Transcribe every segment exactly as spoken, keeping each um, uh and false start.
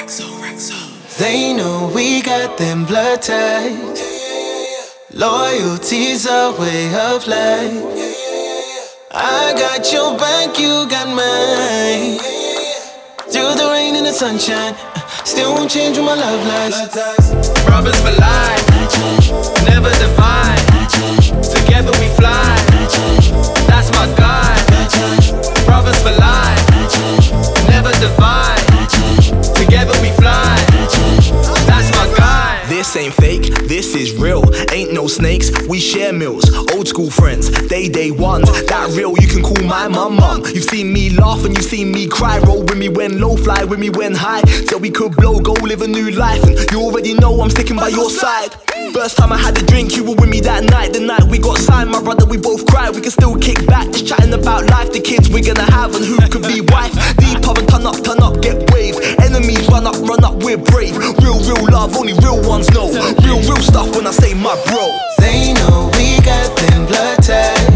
They know we got them blood ties. Loyalty's a way of life. I got your back, you got mine. Through the rain and the sunshine, still won't change with my love lies. Brothers for life, never divide. Together we fly, that's my guide. Brothers for life, never divide. Together we fly, that's my guide. This ain't fake, this is real. Ain't no snakes, we share meals. Old school friends, they day ones. That real, you can call my mum mum. You've seen me laugh and you've seen me cry. Roll with me when low, fly with me when high. So we could blow, go live a new life. And you already know I'm sticking by your side. First time I had a drink, you were with me that night. The night we got signed, my brother, we both cried. We can still kick back, just chatting about life. The kids we're gonna have and who could be wife. Deep up and turn up, turn up, get wave. Enemies run up, run up, we're brave. Real, real love, only real ones know. Real, real stuff when I say my bro. They know we got them blood ties.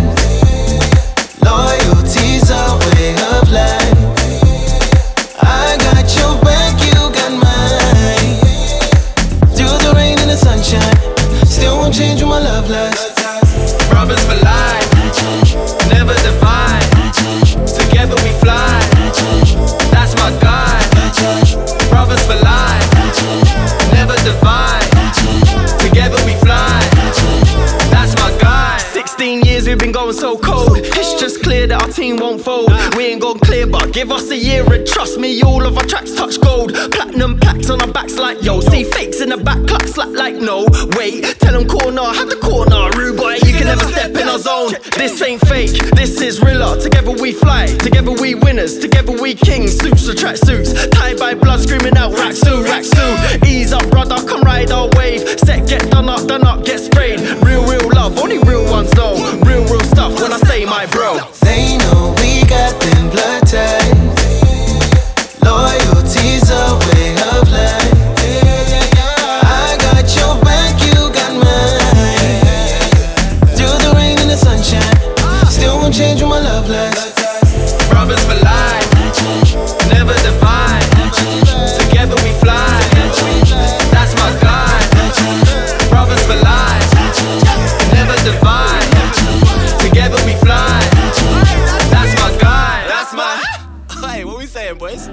Loyalty's a way of life. I got your back, you got mine. Through the rain and the sunshine, still won't change with my love lies. Brothers for life, never divide. Together we fly, that's my guide. Brothers for life, never divide. Together we fly, that's my guide. Sixteen years we've been going so cold. It's just clear that our team won't fold. We ain't gone clear, but give us a year and trust me, all of our tracks touch gold. Platinum plaques on our backs like yo. See fakes in the back, clock slap like no. Wait, tell them corner, have the corner. Rude boy, you can never step in our zone. This ain't fake, this is realer. Together we fly, together we winners. Together we kings, suits to track suits. Tied by blood, screaming out Raksu, Raksu. Ease up brother, come ride our wave. Set, get done up, done up, get sprayed. Real, real love, only real ones know. Real, real stuff when I say my bro. They know we got them blood ties. Loyalty's a way of life. I got your back, you got mine. Through the rain and the sunshine, still won't change with my love lies. Brothers for life, never divide. Together we fly, that's my guide. Brothers for life, never divide. Together we fly, that's my guide. That's my. Hey, what we saying, boys?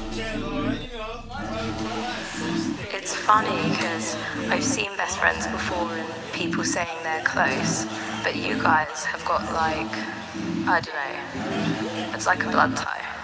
It's funny because I've seen best friends before and people saying they're close, but you guys have got like, I don't know, it's like a blood tie.